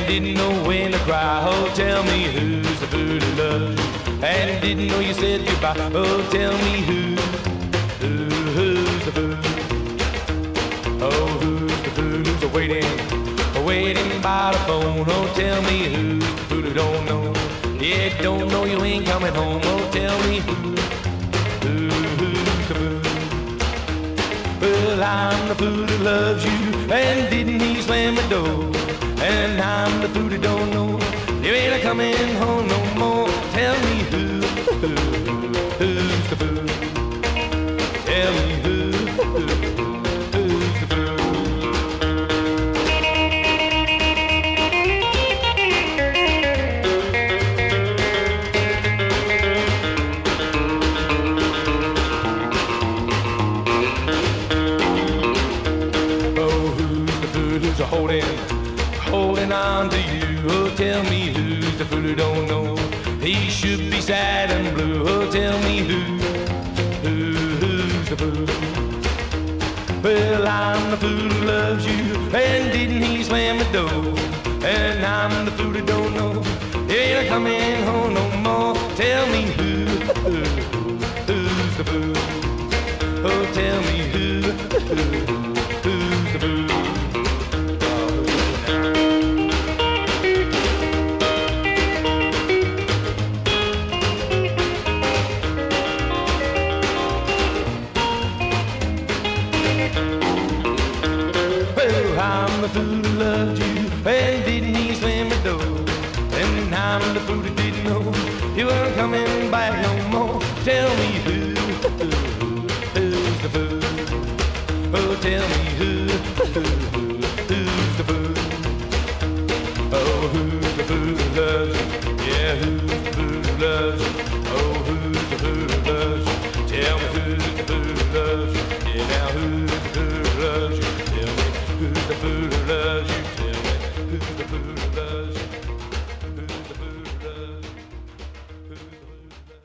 didn't know when to cry. Oh, tell me who's the fool who loves you and didn't know you said goodbye. Oh, tell me who's the fool? Oh, who's the fool who's waiting by the phone? Oh, tell me who's the fool who don't know? Yeah, don't know you ain't coming home. Oh, tell me who's the fool? Well, I'm the fool who loves you, and didn't he slam the door? And I'm the fool who don't know you ain't coming home no more. Tell me who's the fool? Tell me who's the fool? Holding on to you. Oh, tell me who's the fool who don't know? He should be sad and blue. Oh, tell me who's the fool? Well, I'm the fool who loves you, and didn't he slam the door? And I'm the fool who don't know you ain't coming home no more. Tell me who's the fool? Oh, tell me who's the fool? I'm the fool who loved you, and didn't he slam the door? And I'm the fool who didn't know you weren't coming back no more. Tell me who's the fool? Oh, tell me who?